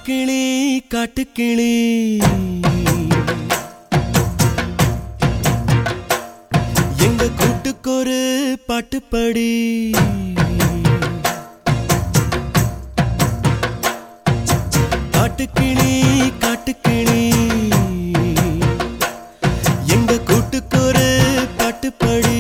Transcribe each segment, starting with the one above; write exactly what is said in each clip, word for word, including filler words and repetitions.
காட்டுக்கிளி காட்டுக்கிளி எங்க கூட்டுக்கொரு பாட்டுப்படி காட்டுக்கிளி காட்டுக்கிளி எங்க கூட்டுக்கொரு பாட்டுப்படி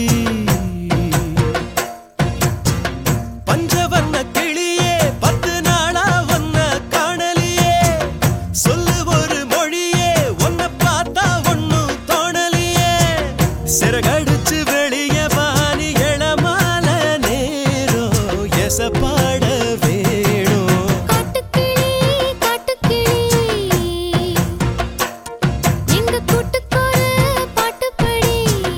பஞ்சவர்ண கிளியே பத்து நாளா ஒன்ன காணலியே சொல்லு ஒரு மொழியே ஒன்ன பார்த்தா ஒன்னும் தோணலியே சிறகடிச்சு வெளிய வாணி எழமால நேரோ எசப்பாட வேணும் காட்டுக்கிளி காட்டுக்கிளி எங்க கூட்டுக்கொரு பாட்டுப்படி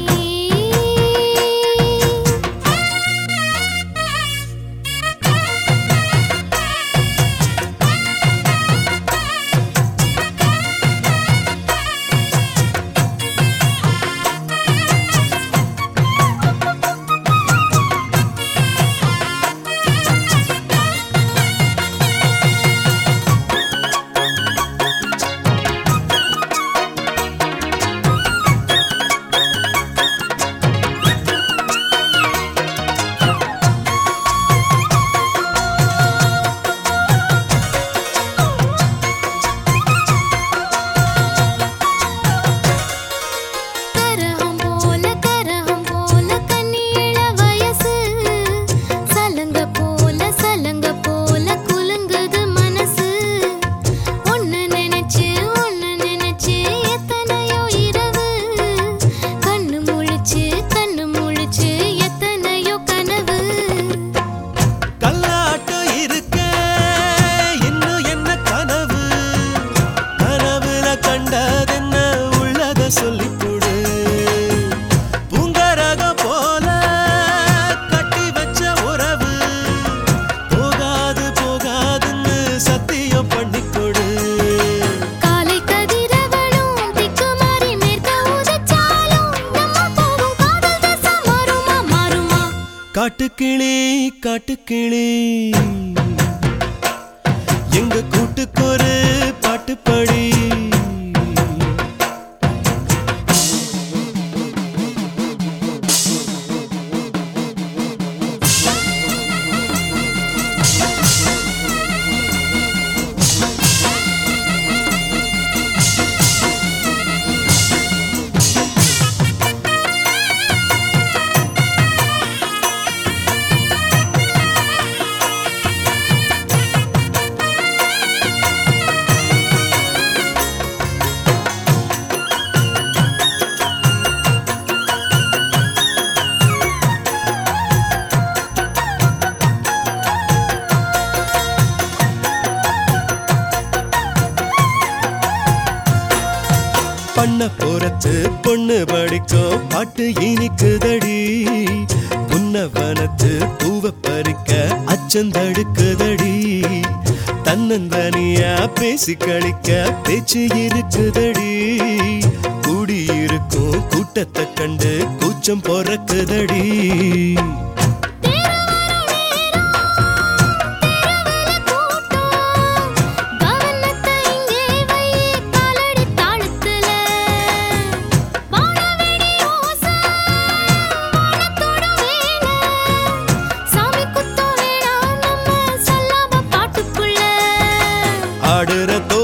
கரகம் போல கரகம் போல கண்ணியள வயசு சலங்க போல சலங்க போல குலுங்குது மனசு ஒன்னு நினைச்சு ஒன்னு நினைச்சு எத்தனையோ இரவு கண்ணு முழிச்சு கண்ணு முழிச்சு எத்தனையோ கனவு கல்லாட்டம் இருக்க இன்னும் என்ன கனவு கனவுல கண்டதென்ன உள்ளத சொல்லிப்புடு பூங்கரகம் போல கட்டி வச்ச உறவு போகாது போகாதுன்னு சத்தியம் பண்ணிக்கொடு காலை கதிரவனும் திக்குமாறி மேற்க உதிச்சாலும் நம்ம போகும் காதல் திசை மாறுமா மாறுமா காட்டுக்கிளி காட்டுக்கிளி எங்க கூட்டுக்கொரு பாட்டுப்படி பண்ண போறத்து பொண்ணு படிக்கும் பாட்டு இனிக்குதடி புன்னவனத்து பூவ பறிக்க அச்சந்தடுக்குதடி தன்னந்தனியா பேசி கழிக்க பேச்சு இருக்குதடி கூடியிருக்கும் கூட்டத்தை கண்டு கூச்சம் பொறக்குதடி ஆடுற